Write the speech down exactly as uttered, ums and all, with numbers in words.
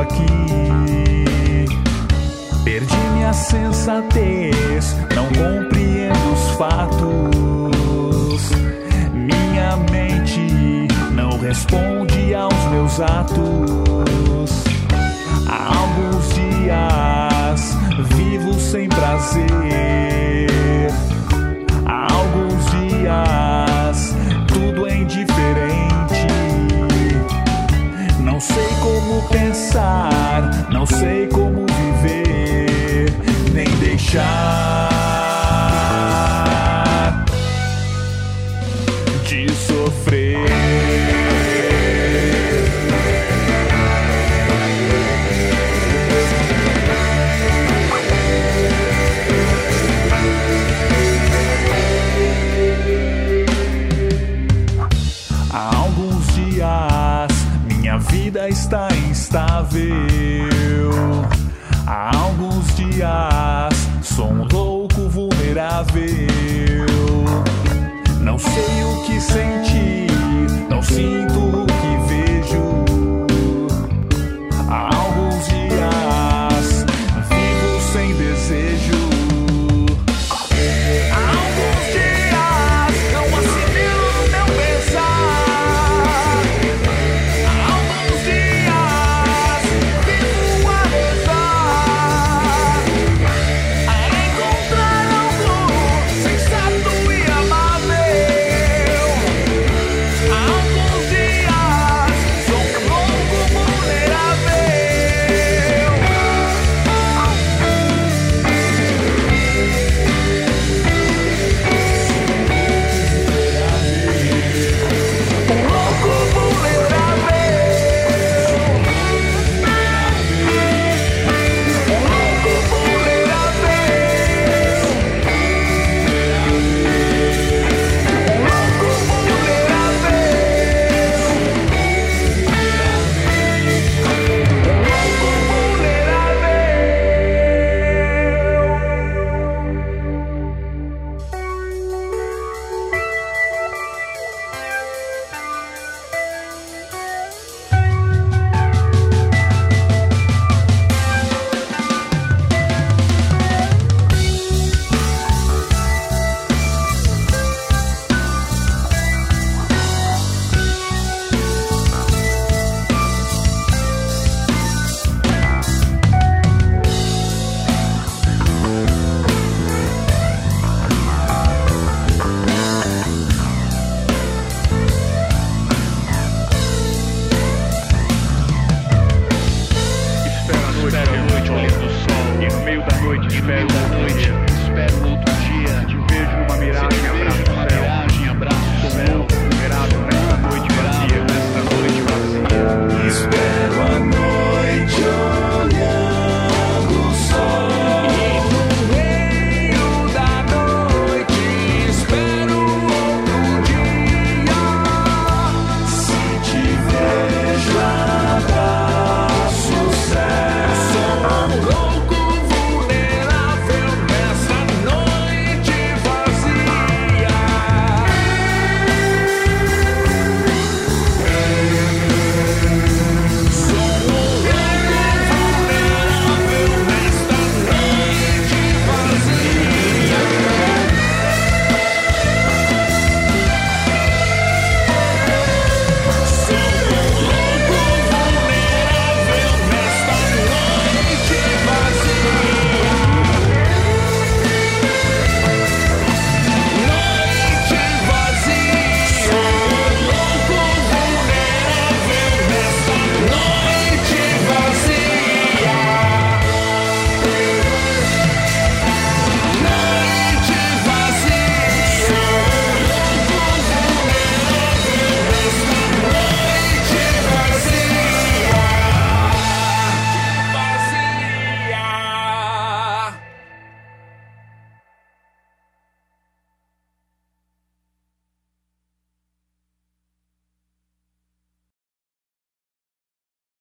aqui. Perdi minha sensatez, não compreendo os fatos. Minha mente não responde aos meus atos. Há alguns dias vivo sem prazer. Há alguns dias tudo é indiferente. Não sei como pensar, não sei como viver, nem deixar de sofrer. Há alguns dias minha vida está instável. Há alguns dias sou um louco vulnerável. Não sei